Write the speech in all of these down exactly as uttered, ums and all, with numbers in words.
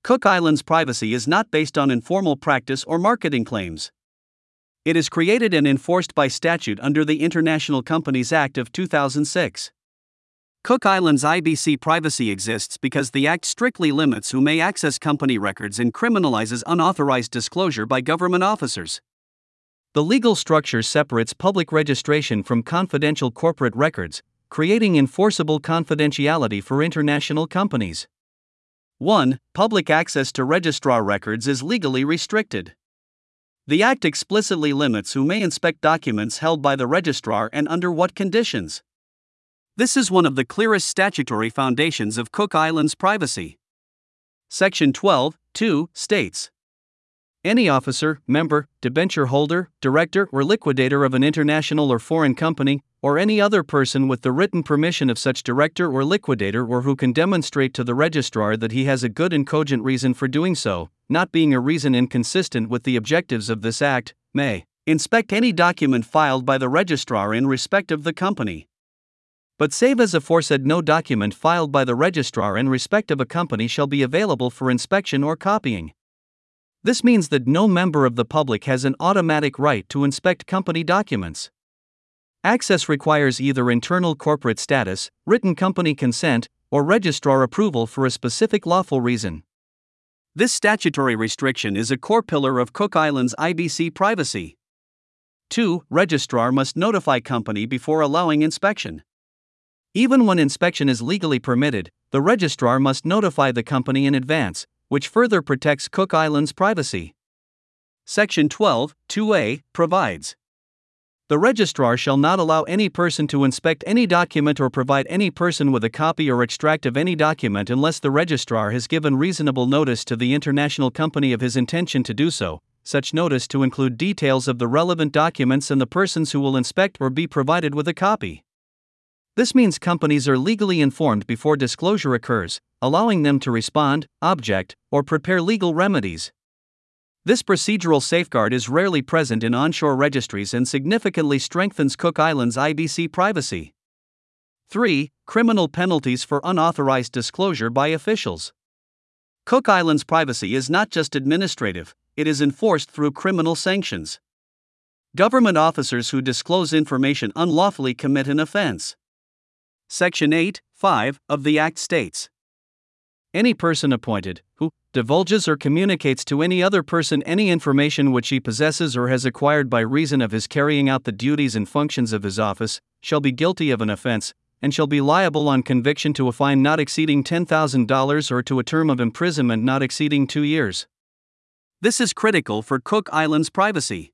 Cook Islands privacy is not based on informal practice or marketing claims. It is created and enforced by statute under the International Companies Act of two thousand six. Cook Islands I B C privacy exists because the Act strictly limits who may access company records and criminalizes unauthorized disclosure by government officers. The legal structure separates public registration from confidential corporate records, creating enforceable confidentiality for international companies. one. Public access to registrar records is legally restricted. The Act explicitly limits who may inspect documents held by the registrar and under what conditions. This is one of the clearest statutory foundations of Cook Islands privacy. Section twelve point two states, any officer, member, debenture holder, director, or liquidator of an international or foreign company, or any other person with the written permission of such director or liquidator or who can demonstrate to the registrar that he has a good and cogent reason for doing so, not being a reason inconsistent with the objectives of this Act, may inspect any document filed by the registrar in respect of the company. But save as aforesaid, no document filed by the registrar in respect of a company shall be available for inspection or copying. This means that no member of the public has an automatic right to inspect company documents. Access requires either internal corporate status, written company consent, or registrar approval for a specific lawful reason. This statutory restriction is a core pillar of Cook Islands I B C privacy. two. Registrar must notify company before allowing inspection. Even when inspection is legally permitted, the registrar must notify the company in advance, which further protects Cook Islands privacy. Section twelve point two A provides, the registrar shall not allow any person to inspect any document or provide any person with a copy or extract of any document unless the registrar has given reasonable notice to the international company of his intention to do so, such notice to include details of the relevant documents and the persons who will inspect or be provided with a copy. This means companies are legally informed before disclosure occurs, allowing them to respond, object, or prepare legal remedies. This procedural safeguard is rarely present in onshore registries and significantly strengthens Cook Islands I B C privacy. three. Criminal penalties for unauthorized disclosure by officials. Cook Islands privacy is not just administrative, it is enforced through criminal sanctions. Government officers who disclose information unlawfully commit an offense. Section eight point five of the Act states, any person appointed, who divulges or communicates to any other person any information which he possesses or has acquired by reason of his carrying out the duties and functions of his office, shall be guilty of an offense, and shall be liable on conviction to a fine not exceeding ten thousand dollars or to a term of imprisonment not exceeding two years. This is critical for Cook Islands privacy.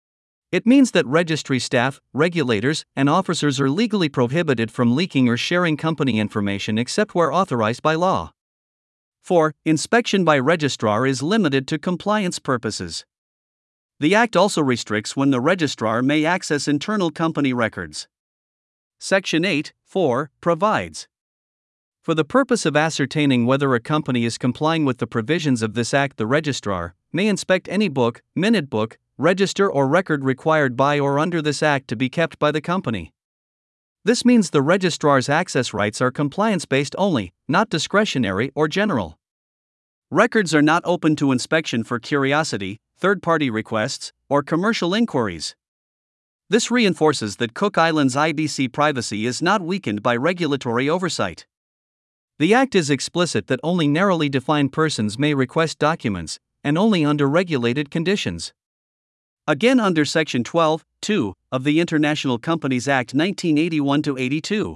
It means that registry staff, regulators, and officers are legally prohibited from leaking or sharing company information except where authorized by law. four. Inspection by registrar is limited to compliance purposes. The Act also restricts when the registrar may access internal company records. Section eight point four provides, for the purpose of ascertaining whether a company is complying with the provisions of this Act, the registrar may inspect any book, minute book, register or record required by or under this Act to be kept by the company. This means the registrar's access rights are compliance-based only, not discretionary or general. Records are not open to inspection for curiosity, third-party requests, or commercial inquiries. This reinforces that Cook Islands I B C privacy is not weakened by regulatory oversight. The Act is explicit that only narrowly defined persons may request documents, and only under regulated conditions. Again, under Section twelve point two of the International Companies Act nineteen eighty-one to eighty-two.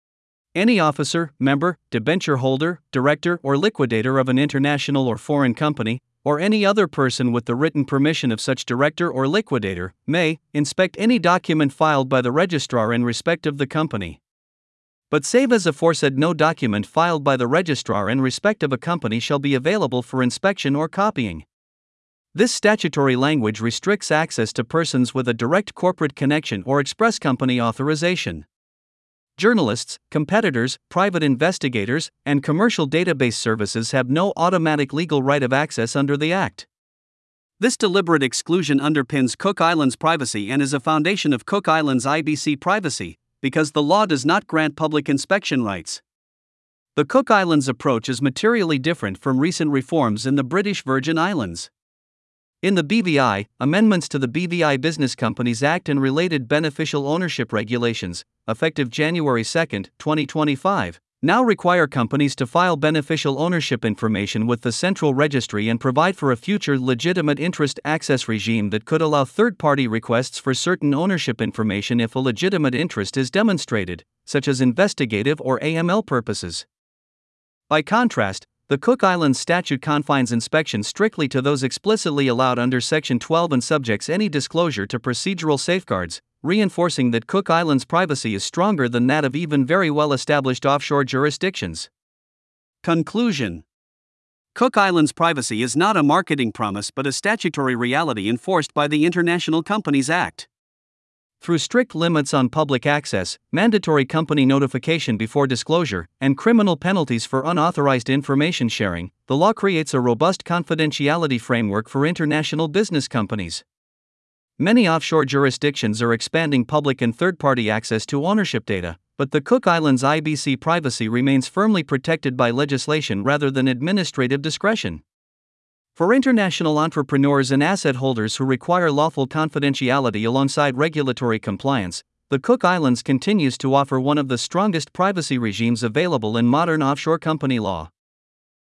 Any officer, member, debenture holder, director, or liquidator of an international or foreign company, or any other person with the written permission of such director or liquidator, may inspect any document filed by the registrar in respect of the company. But save as aforesaid, no document filed by the registrar in respect of a company shall be available for inspection or copying. This statutory language restricts access to persons with a direct corporate connection or express company authorization. Journalists, competitors, private investigators, and commercial database services have no automatic legal right of access under the Act. This deliberate exclusion underpins Cook Islands privacy and is a foundation of Cook Islands I B C privacy, because the law does not grant public inspection rights. The Cook Islands approach is materially different from recent reforms in the British Virgin Islands. In the B V I, amendments to the B V I Business Companies Act and related beneficial ownership regulations, effective January second, twenty twenty-five, now require companies to file beneficial ownership information with the Central Registry and provide for a future legitimate interest access regime that could allow third-party requests for certain ownership information if a legitimate interest is demonstrated, such as investigative or A M L purposes. By contrast, the Cook Islands statute confines inspection strictly to those explicitly allowed under Section twelve and subjects any disclosure to procedural safeguards, reinforcing that Cook Islands' privacy is stronger than that of even very well-established offshore jurisdictions. Conclusion: Cook Islands' privacy is not a marketing promise but a statutory reality enforced by the International Companies Act. Through strict limits on public access, mandatory company notification before disclosure, and criminal penalties for unauthorized information sharing, the law creates a robust confidentiality framework for international business companies. Many offshore jurisdictions are expanding public and third-party access to ownership data, but the Cook Islands I B C privacy remains firmly protected by legislation rather than administrative discretion. For international entrepreneurs and asset holders who require lawful confidentiality alongside regulatory compliance, the Cook Islands continues to offer one of the strongest privacy regimes available in modern offshore company law.